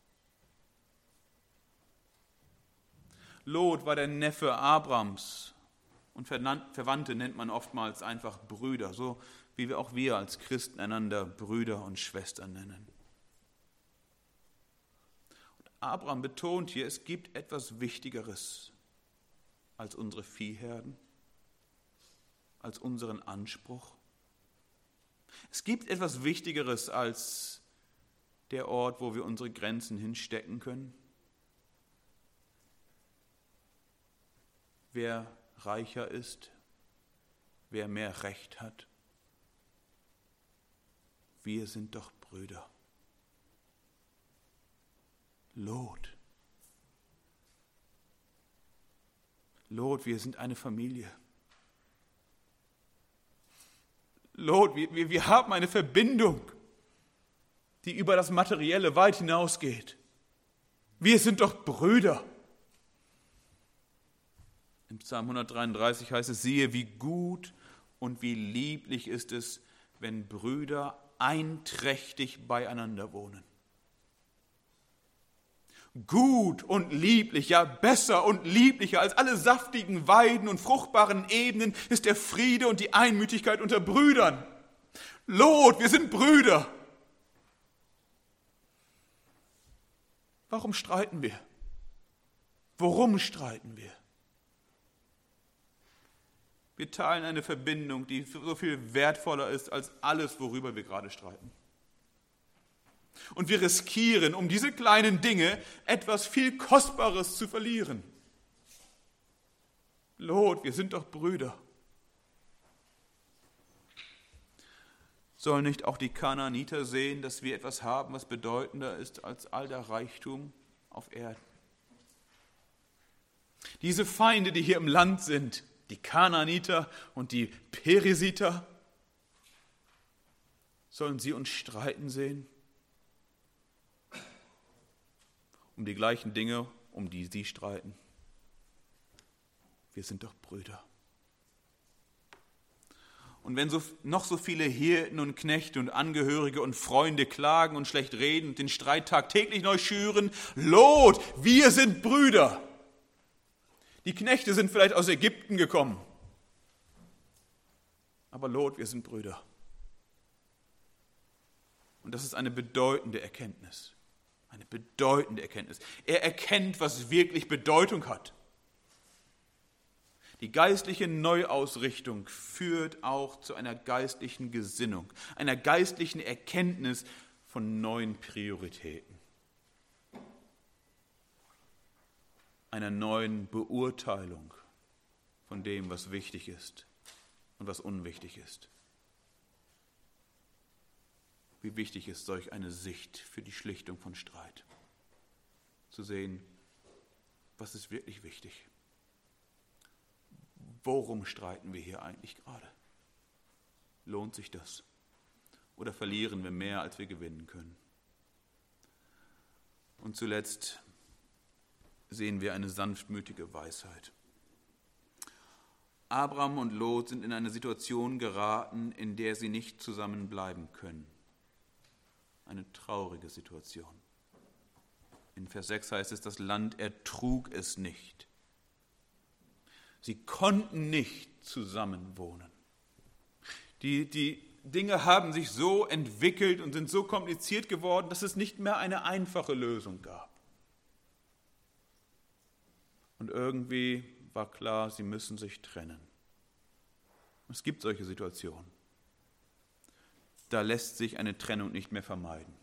Lot war der Neffe Abrahams. Und Verwandte nennt man oftmals einfach Brüder, so wie wir auch wir als Christen einander Brüder und Schwestern nennen. Und Abraham betont hier, es gibt etwas Wichtigeres als unsere Viehherden, als unseren Anspruch. Es gibt etwas Wichtigeres als der Ort, wo wir unsere Grenzen hinstecken können. Wer reicher ist, wer mehr Recht hat. Wir sind doch Brüder. Lot. Lot, wir sind eine Familie. Lot, wir, wir, wir haben eine Verbindung, die über das Materielle weit hinausgeht. Wir sind doch Brüder. Im Psalm hundertdreiunddreißig heißt es: Siehe, wie gut und wie lieblich ist es, wenn Brüder einträchtig beieinander wohnen. Gut und lieblich, ja besser und lieblicher als alle saftigen Weiden und fruchtbaren Ebenen ist der Friede und die Einmütigkeit unter Brüdern. Lot, wir sind Brüder. Warum streiten wir? Worum streiten wir? Wir teilen eine Verbindung, die so viel wertvoller ist als alles, worüber wir gerade streiten. Und wir riskieren, um diese kleinen Dinge etwas viel Kostbares zu verlieren. Lot, wir sind doch Brüder. Sollen nicht auch die Kanaaniter sehen, dass wir etwas haben, was bedeutender ist als all der Reichtum auf Erden? Diese Feinde, die hier im Land sind, die Kanaaniter und die Perisiter, sollen sie uns streiten sehen? Um die gleichen Dinge, um die sie streiten. Wir sind doch Brüder. Und wenn so, noch so viele Hirten und Knechte und Angehörige und Freunde klagen und schlecht reden und den Streit tagtäglich neu schüren, Lot, wir sind Brüder. Die Knechte sind vielleicht aus Ägypten gekommen. Aber Lot, wir sind Brüder. Und das ist eine bedeutende Erkenntnis. Eine bedeutende Erkenntnis. Er erkennt, was wirklich Bedeutung hat. Die geistliche Neuausrichtung führt auch zu einer geistlichen Gesinnung, einer geistlichen Erkenntnis von neuen Prioritäten, einer neuen Beurteilung von dem, was wichtig ist und was unwichtig ist. Wie wichtig ist solch eine Sicht für die Schlichtung von Streit? Zu sehen, was ist wirklich wichtig? Worum streiten wir hier eigentlich gerade? Lohnt sich das? Oder verlieren wir mehr, als wir gewinnen können? Und zuletzt sehen wir eine sanftmütige Weisheit. Abram und Lot sind in eine Situation geraten, in der sie nicht zusammenbleiben können. Eine traurige Situation. In Vers sechs heißt es, das Land ertrug es nicht. Sie konnten nicht zusammen wohnen. Die, die Dinge haben sich so entwickelt und sind so kompliziert geworden, dass es nicht mehr eine einfache Lösung gab. Und irgendwie war klar, sie müssen sich trennen. Es gibt solche Situationen. Da lässt sich eine Trennung nicht mehr vermeiden.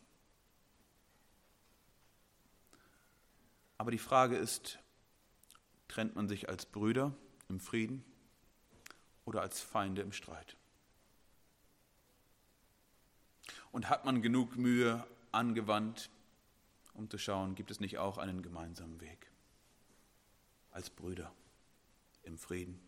Aber die Frage ist, trennt man sich als Brüder im Frieden oder als Feinde im Streit? Und hat man genug Mühe angewandt, um zu schauen, gibt es nicht auch einen gemeinsamen Weg? Als Brüder im Frieden.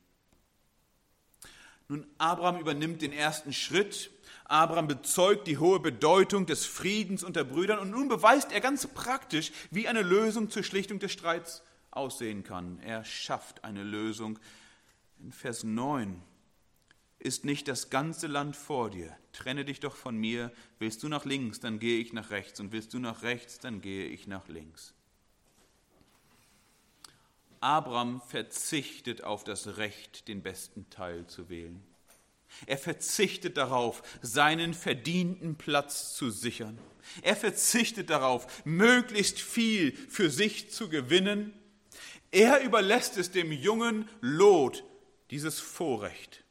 Nun, Abraham übernimmt den ersten Schritt. Abraham bezeugt die hohe Bedeutung des Friedens unter Brüdern und nun beweist er ganz praktisch, wie eine Lösung zur Schlichtung des Streits aussehen kann. Er schafft eine Lösung. In Vers neun: Ist nicht das ganze Land vor dir? Trenne dich doch von mir. Willst du nach links, dann gehe ich nach rechts. Und willst du nach rechts, dann gehe ich nach links. Abraham verzichtet auf das Recht, den besten Teil zu wählen. Er verzichtet darauf, seinen verdienten Platz zu sichern. Er verzichtet darauf, möglichst viel für sich zu gewinnen. Er überlässt es dem jungen Lot, dieses Vorrecht.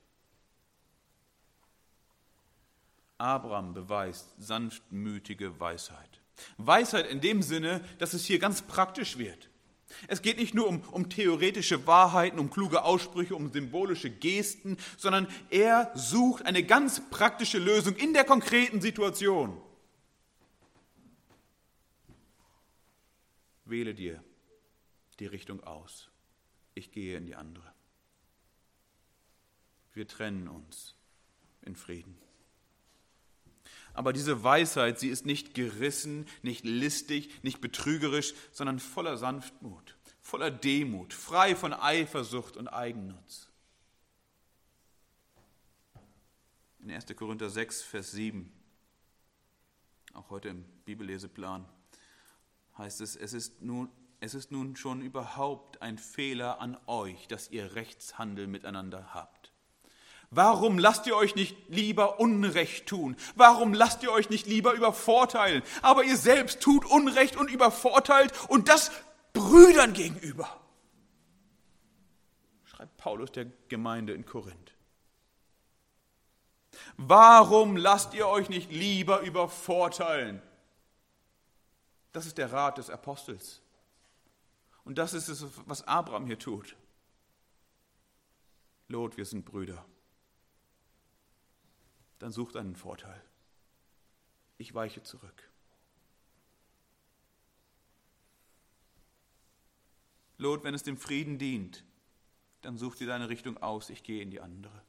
Abraham beweist sanftmütige Weisheit. Weisheit in dem Sinne, dass es hier ganz praktisch wird. Es geht nicht nur um, um theoretische Wahrheiten, um kluge Aussprüche, um symbolische Gesten, sondern er sucht eine ganz praktische Lösung in der konkreten Situation. Wähle dir die Richtung aus. Ich gehe in die andere. Wir trennen uns in Frieden. Aber diese Weisheit, sie ist nicht gerissen, nicht listig, nicht betrügerisch, sondern voller Sanftmut, voller Demut, frei von Eifersucht und Eigennutz. In erster Korinther sechs, Vers sieben, auch heute im Bibelleseplan, heißt es, es ist nun, es ist nun schon überhaupt ein Fehler an euch, dass ihr Rechtshandel miteinander habt. Warum lasst ihr euch nicht lieber Unrecht tun? Warum lasst ihr euch nicht lieber übervorteilen? Aber ihr selbst tut Unrecht und übervorteilt und das Brüdern gegenüber. Schreibt Paulus der Gemeinde in Korinth. Warum lasst ihr euch nicht lieber übervorteilen? Das ist der Rat des Apostels. Und das ist es, was Abraham hier tut. Lot, wir sind Brüder. Dann sucht einen Vorteil. Ich weiche zurück. Lot, wenn es dem Frieden dient, dann such dir deine Richtung aus, ich gehe in die andere.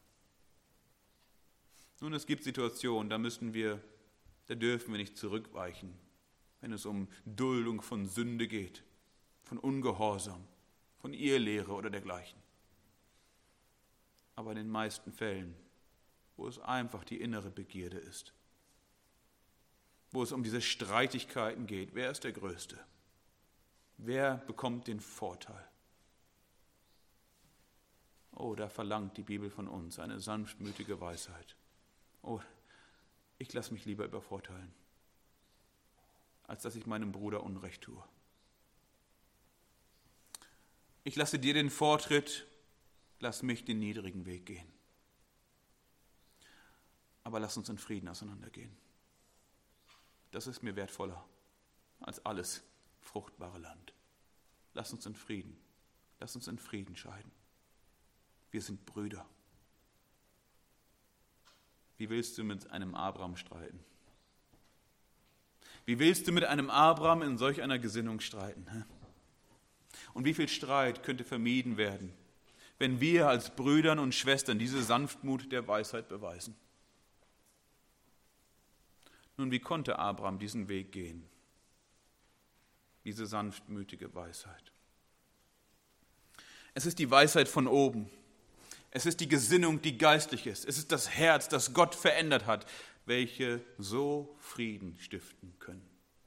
Nun, es gibt Situationen, da müssen wir, da dürfen wir nicht zurückweichen, wenn es um Duldung von Sünde geht, von Ungehorsam, von Irrlehre oder dergleichen. Aber in den meisten Fällen, wo es einfach die innere Begierde ist, wo es um diese Streitigkeiten geht, wer ist der Größte? Wer bekommt den Vorteil? Oh, da verlangt die Bibel von uns eine sanftmütige Weisheit. Oh, ich lasse mich lieber übervorteilen, als dass ich meinem Bruder Unrecht tue. Ich lasse dir den Vortritt, lass mich den niedrigen Weg gehen. Aber lass uns in Frieden auseinandergehen. Das ist mir wertvoller als alles fruchtbare Land. Lass uns in Frieden, lass uns in Frieden scheiden. Wir sind Brüder. Wie willst du mit einem Abraham streiten? Wie willst du mit einem Abraham in solch einer Gesinnung streiten? Und wie viel Streit könnte vermieden werden, wenn wir als Brüdern und Schwestern diese Sanftmut der Weisheit beweisen? Nun, wie konnte Abraham diesen Weg gehen? Diese sanftmütige Weisheit. Es ist die Weisheit von oben. Es ist die Gesinnung, die geistlich ist. Es ist das Herz, das Gott verändert hat, welche so Frieden stiften können.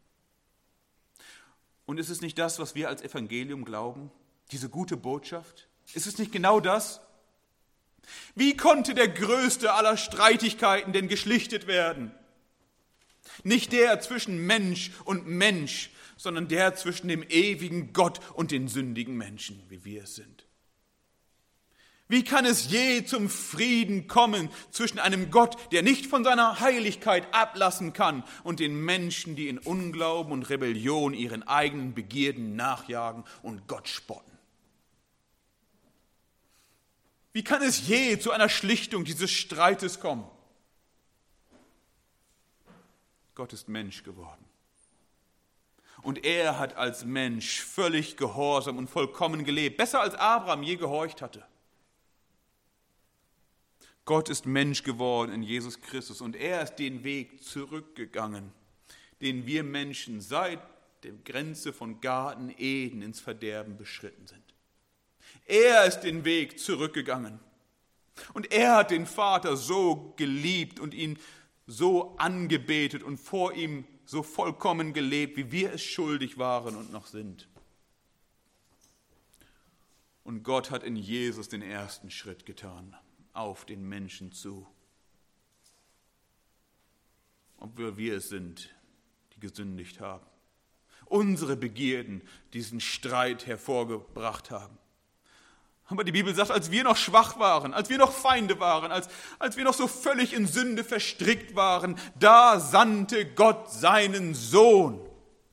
Und ist es nicht das, was wir als Evangelium glauben? Diese gute Botschaft? Ist es nicht genau das? Wie konnte der größte aller Streitigkeiten denn geschlichtet werden? Nicht der zwischen Mensch und Mensch, sondern der zwischen dem ewigen Gott und den sündigen Menschen, wie wir es sind. Wie kann es je zum Frieden kommen zwischen einem Gott, der nicht von seiner Heiligkeit ablassen kann, und den Menschen, die in Unglauben und Rebellion ihren eigenen Begierden nachjagen und Gott spotten? Wie kann es je zu einer Schlichtung dieses Streites kommen? Gott ist Mensch geworden. Und er hat als Mensch völlig gehorsam und vollkommen gelebt, besser als Abraham je gehorcht hatte. Gott ist Mensch geworden in Jesus Christus und er ist den Weg zurückgegangen, den wir Menschen seit der Grenze von Garten Eden ins Verderben beschritten sind. Er ist den Weg zurückgegangen und er hat den Vater so geliebt und ihn so angebetet und vor ihm so vollkommen gelebt, wie wir es schuldig waren und noch sind. Und Gott hat in Jesus den ersten Schritt getan, auf den Menschen zu. Obwohl wir es sind, die gesündigt haben. Unsere Begierden diesen Streit hervorgebracht haben. Aber die Bibel sagt, als wir noch schwach waren, als wir noch Feinde waren, als, als wir noch so völlig in Sünde verstrickt waren, da sandte Gott seinen Sohn.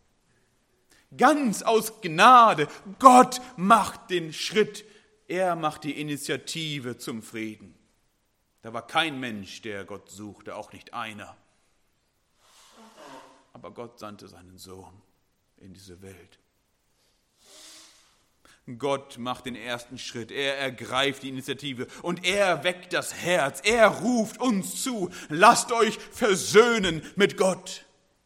Ganz aus Gnade. Gott macht den Schritt. Er macht die Initiative zum Frieden. Da war kein Mensch, der Gott suchte, auch nicht einer. Aber Gott sandte seinen Sohn in diese Welt. Gott macht den ersten Schritt, er ergreift die Initiative und er weckt das Herz, er ruft uns zu, lasst euch versöhnen mit Gott.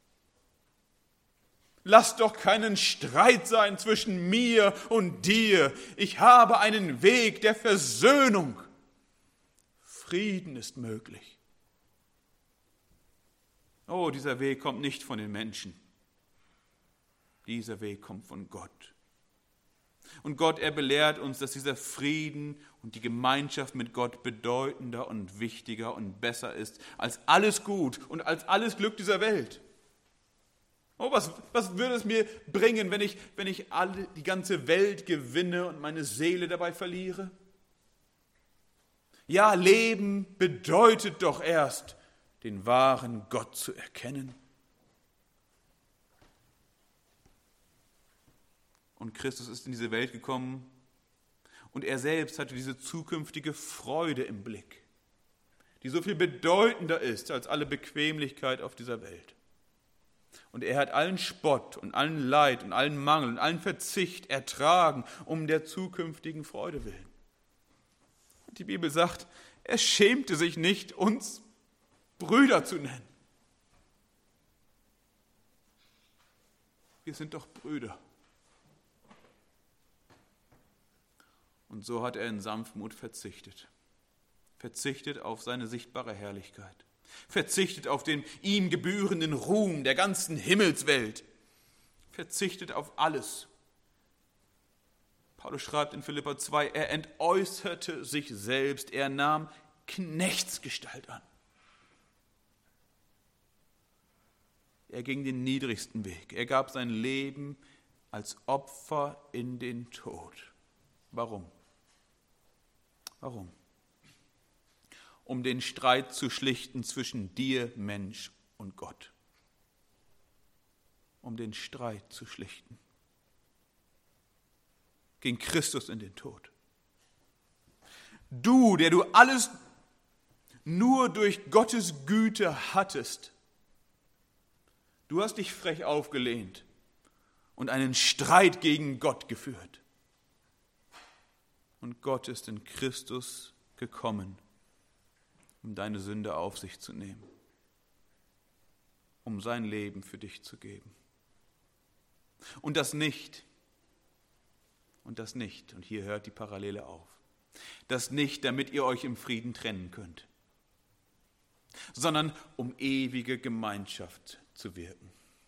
Lasst doch keinen Streit sein zwischen mir und dir. Ich habe einen Weg der Versöhnung. Frieden ist möglich. Oh, dieser Weg kommt nicht von den Menschen. Dieser Weg kommt von Gott. Und Gott, er belehrt uns, dass dieser Frieden und die Gemeinschaft mit Gott bedeutender und wichtiger und besser ist als alles Gut und als alles Glück dieser Welt. Oh, was, was würde es mir bringen, wenn ich, wenn ich alle, die ganze Welt gewinne und meine Seele dabei verliere? Ja, Leben bedeutet doch erst, den wahren Gott zu erkennen. Und Christus ist in diese Welt gekommen und er selbst hatte diese zukünftige Freude im Blick, die so viel bedeutender ist als alle Bequemlichkeit auf dieser Welt. Und er hat allen Spott und allen Leid und allen Mangel und allen Verzicht ertragen, um der zukünftigen Freude willen. Und die Bibel sagt, er schämte sich nicht, uns Brüder zu nennen. Wir sind doch Brüder. Und so hat er in Sanftmut verzichtet. Verzichtet auf seine sichtbare Herrlichkeit. Verzichtet auf den ihm gebührenden Ruhm der ganzen Himmelswelt. Verzichtet auf alles. Paulus schreibt in Philipper zwei, er entäußerte sich selbst, er nahm Knechtsgestalt an. Er ging den niedrigsten Weg. Er gab sein Leben als Opfer in den Tod. Warum? Warum? Um den Streit zu schlichten zwischen dir, Mensch, und Gott. Um den Streit zu schlichten. Ging Christus in den Tod. Du, der du alles nur durch Gottes Güte hattest, du hast dich frech aufgelehnt und einen Streit gegen Gott geführt. Und Gott ist in Christus gekommen, um deine Sünde auf sich zu nehmen, um sein Leben für dich zu geben. Und das nicht, und das nicht, und hier hört die Parallele auf, das nicht, damit ihr euch im Frieden trennen könnt, sondern um ewige Gemeinschaft zu wirken.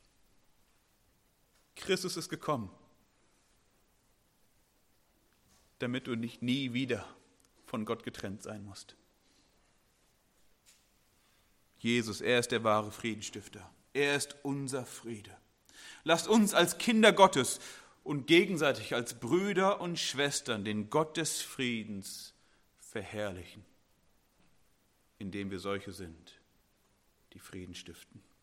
Christus ist gekommen, damit du nicht nie wieder von Gott getrennt sein musst. Jesus, er ist der wahre Friedensstifter. Er ist unser Friede. Lasst uns als Kinder Gottes und gegenseitig als Brüder und Schwestern den Gott des Friedens verherrlichen, indem wir solche sind, die Frieden stiften.